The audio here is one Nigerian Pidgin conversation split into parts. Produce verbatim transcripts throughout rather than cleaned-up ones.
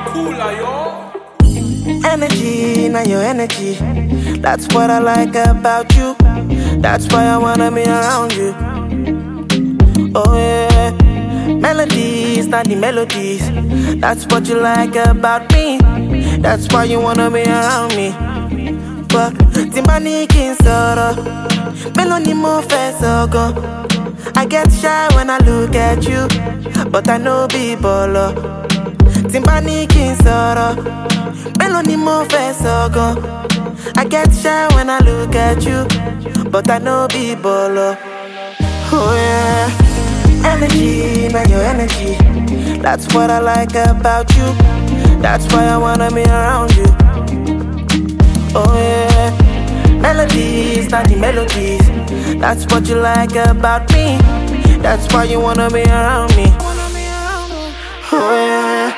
cooler, yo. Energy, now your energy. That's what I like about you. That's why I wanna be around you. Oh yeah. Melodies, not the melodies. That's what you like about me. That's why you wanna be around me. But Timbani kin soro, Meloni mo fesogo. I get shy when I look at you, but I know be bolo. Timbani kin soro, Meloni mo fesogo. I get shy when I look at you, but I know be bolo. Oh yeah. Energy, man, your energy. That's what I like about you. That's why I wanna be around you. Oh yeah. Melodies, not the melodies. That's what you like about me. That's why you wanna be around me. Oh yeah.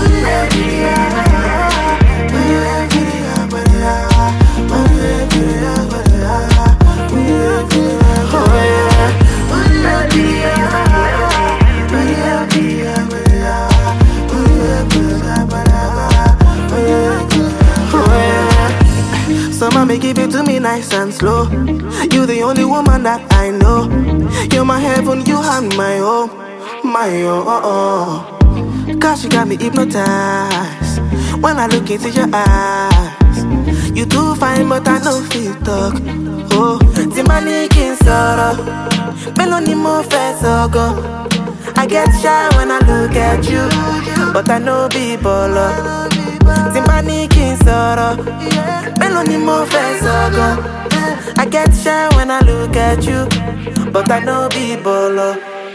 So mommy, give it to me nice and slow. You the only woman that I know. You're my heaven, you are my home, my oh oh oh. Cause you got me hypnotized when I look into your eyes. You too fine, but I know feel talk. Oh, Timbani kin soro, Meloni mo fesogo. I get shy when I look at you, but I know be bolo. Timbani kin soro, Meloni mo fesogo. I get shy when I look at you, but I know be bolo.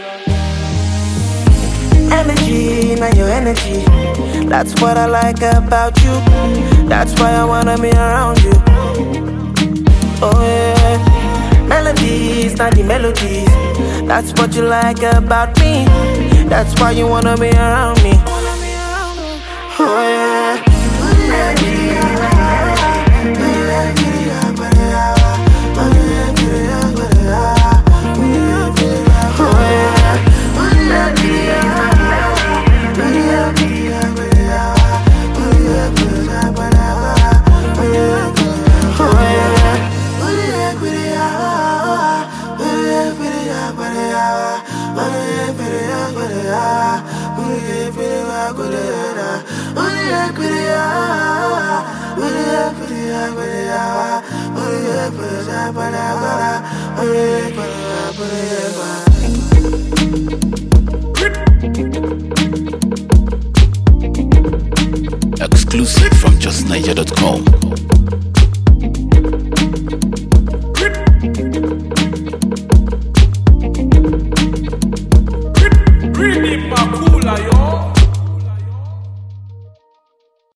Energy, now your energy. That's what I like about you. That's why I wanna be around you. Oh yeah. Melodies, not the melodies. That's what you like about me. That's why you wanna be around me. Oh yeah. Exclusive from just niger dot com.